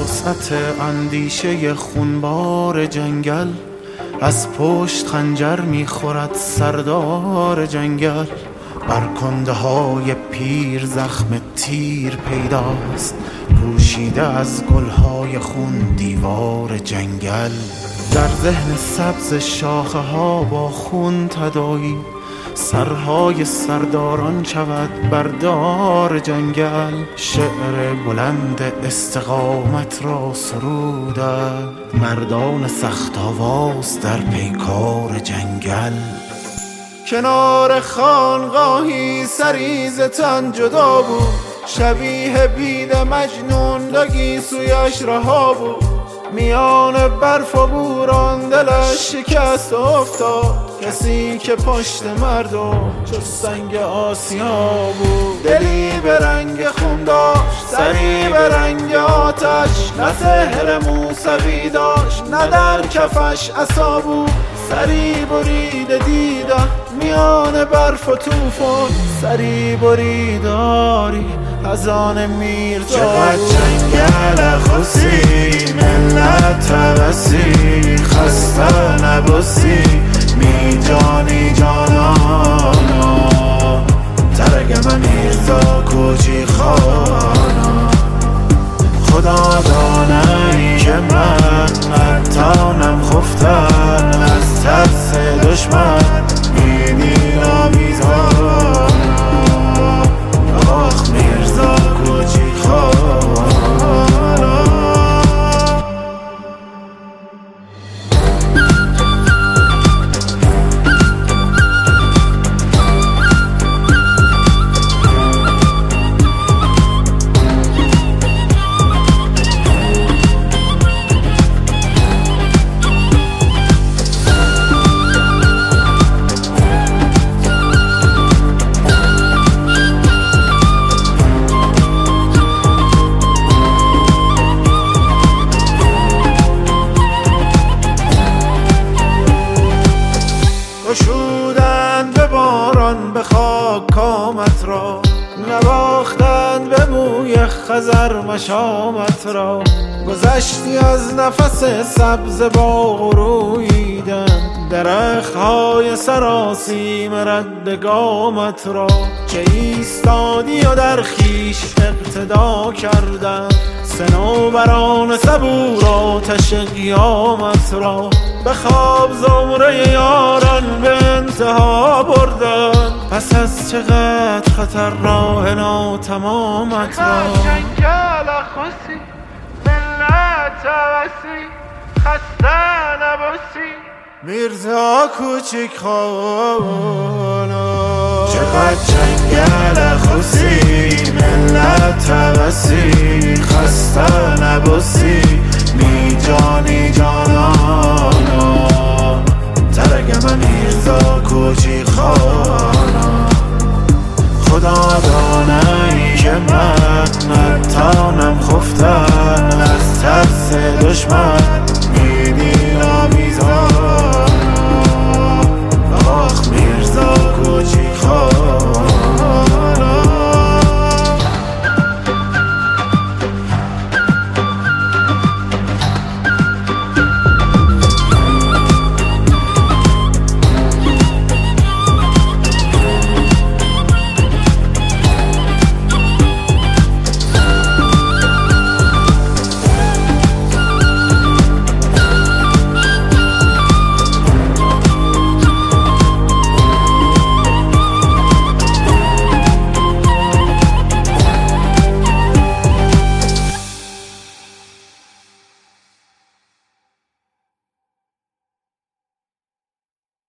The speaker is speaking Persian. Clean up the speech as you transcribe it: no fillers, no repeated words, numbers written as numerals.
وسعت اندیشه خونبار جنگل، از پشت خنجر میخورد سردار جنگل. بر کنده های پیر زخم تیر پیداست، پوشیده از گلهای خون دیوار جنگل. در ذهن سبز شاخه ها با خون تداعی، سرهای سرداران شود بردار جنگل. شعر بلند استقامت را سرودند مردان سخت آواز در پیکار جنگل. کنار خانقاهی سریز تن جدا بود، شبیه بید مجنون دگی سویش رها بود. میان برف و بوران دلش شکست افتاد، کسی که پشت مردم چو سنگ آسیا بود. دلی به رنگ خون داشت، سری به رنگ آتش، نه سحر موسوی داشت نه در کفش عصا بود. سری برید دیدم میان برف و طوفان، سری بریداری از آن میرزا. چقدر جنگل خوسی ملت توسی، خسته نباسی می جانی جانانا. ترگم میرزا کوچی خانا، خدا دانه که من نتانم خفتن از ترس دشمن. میدین آویزانا آخ میرزا کوچی خانا. گشودند به باران به خاک کامت را، نواختند به موی خزر مشامت را. گذشتی از نفس سبز باغ و روییدند درختهای سراسیم رد گامت را. که ایستادی و در خیش اقتدا کردند صنوبران صبور آتش قیامت را. به خواب زمره یاران به انتها بردن، پس از چقدر خطر راه ناتمامت را. جنگل خوسی ملت توسی، خسته نباسی میرزا کوچیک خانا. چقدر جنگل خوسی ملت توسی، خسته نباسی می جانی جانانا. ترگم میرزا کوچی خانا، خدا دانه که من نتانم خفتن از ترس دشمن.